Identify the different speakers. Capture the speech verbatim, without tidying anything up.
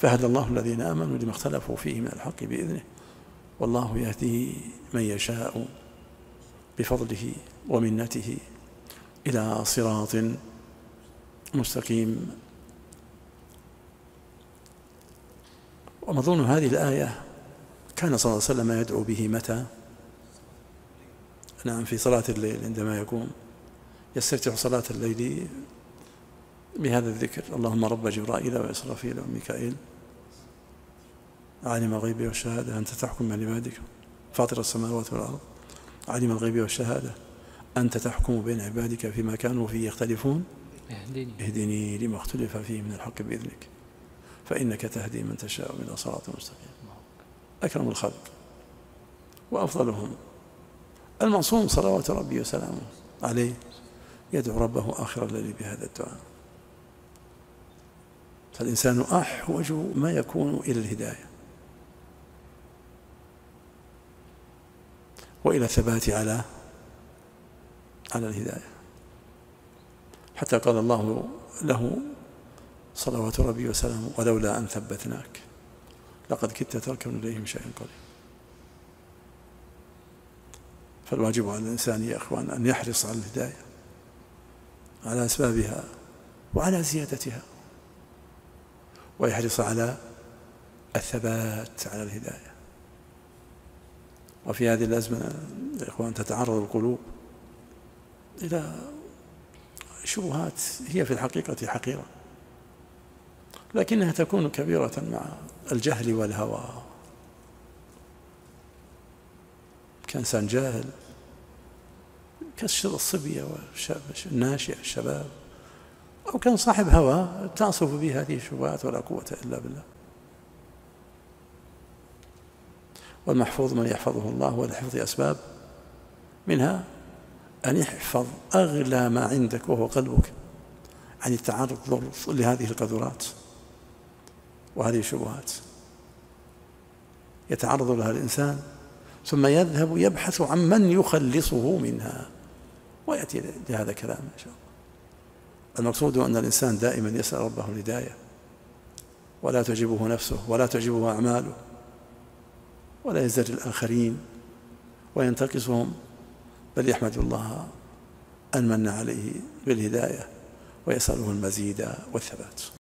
Speaker 1: فهدى الله الذين آمنوا لما اختلفوا فيه من الحق بإذنه والله يهدي من يشاء بفضله ومنته إلى صراط مستقيم. ومضمون هذه الآية كان صلى الله عليه وسلم يدعو به متى؟ نعم، في صلاة الليل عندما يقوم يستفتح صلاة الليل بهذا الذكر: اللهم رب جبرائيل وإسرافيل وميكائيل عالم الغيب والشهادة أنت تحكم بين عبادك فاطر السماوات والأرض عالم الغيب والشهادة أنت تحكم بين عبادك فيما كانوا فيه يختلفون اهدني, اهدني لما اختلف فيه من الحق بإذنك فإنك تهدي من تشاء إلى صراط مستقيم. أكرم الخلق وأفضلهم المعصوم صلوات ربي وسلامه عليه يدعو ربه آخر الليل بهذا الدعاء. فالإنسان أحوج ما يكون إلى الهداية وإلى الثبات على على الهداية، حتى قال الله له صلوات ربي وسلامه: ولولا أن ثبتناك لقد كدت تركن إليهم شيئا قليلا. فالواجب على الإنسان يا أخوان أن يحرص على الهداية، على أسبابها وعلى زيادتها، ويحرص على الثبات على الهداية. وفي هذه الأزمنة يا إخوان تتعرض القلوب إلى شبهات هي في الحقيقة حقيرة، لكنها تكون كبيرة مع الجهل والهوى. كإنسان جاهل كالصبية والناشئة الشباب، أو كان صاحب هوى تعصف به هذه الشبهات ولا قوة إلا بالله. والمحفوظ من يحفظه الله ولحفظ أسباب، منها أن يحفظ أغلى ما عندك وهو قلبك عن التعرض لهذه القذورات وهذه الشبهات يتعرض لها الإنسان ثم يذهب يبحث عن من يخلصه منها، ويأتي لهذا كلام إن شاء الله. المقصود أن الإنسان دائما يسأل ربه الهداية، ولا تعجبه نفسه ولا تعجبه أعماله، ولا يزدري الآخرين وينتقصهم، بل يحمد الله أن من عليه بالهداية ويسأله المزيد والثبات.